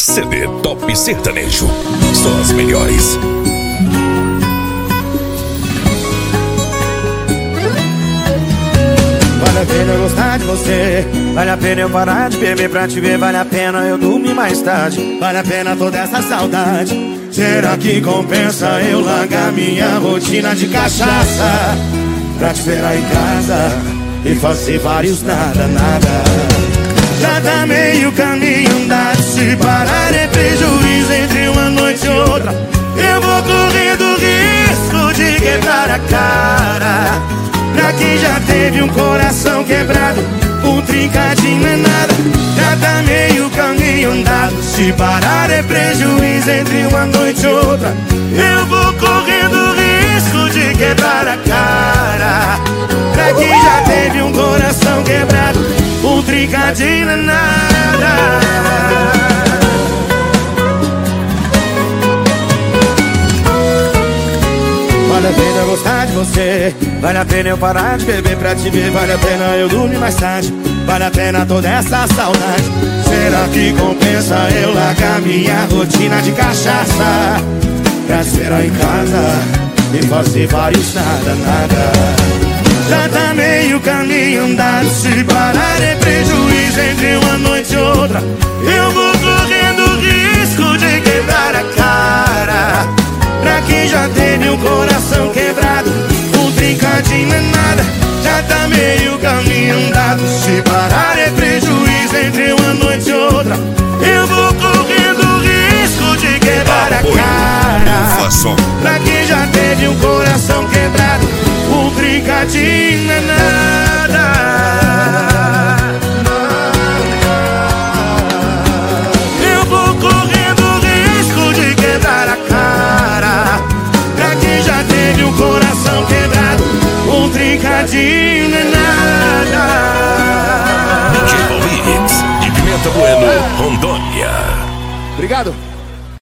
CD Top Sertanejo. Só as melhores. Vale a pena eu gostar de você, vale a pena eu parar de beber pra te ver, vale a pena eu dormir mais tarde, vale a pena toda essa saudade. Será que compensa eu largar minha rotina de cachaça pra te esperar em casa e fazer vários nada, nada? Já tá meio caminho andado, se parar é prejuízo entre uma noite e outra. Eu vou correndo risco de quebrar a cara. Pra quem já teve um coração quebrado, um trincadinho não é nada. Já tá meio caminho andado, se parar é prejuízo entre uma noite e outra. Eu vou correndo risco de quebrar a cara. Pra quem já teve um coração quebrado, um trincadinho não é nada. Vale a pena eu gostar de você, vale a pena eu parar de beber pra te ver, vale a pena eu dormir mais tarde, vale a pena toda essa saudade. Será que compensa eu largar minha rotina de cachaça pra te esperar em casa e fazer vários nada, nada? Já tá meio caminho andado, se parar é prejuízo entre uma noite e outra. Eu vou correndo risco de quebrar a cara. Pra quem já teve um coração quebrado, um trincadinho não é nada. Já tá meio caminho andado, se parar é prejuízo entre uma noite e outra. Eu vou correndo risco de quebrar a cara. Pra quem já teve um coração quebrado, um trincadinho não é nada. Eu vou correndo risco de quebrar a cara. Pra quem já teve um coração quebrado, um trincadinho não é nada. DJ Paulinho de Pimenta Bueno, Rondônia. Obrigado.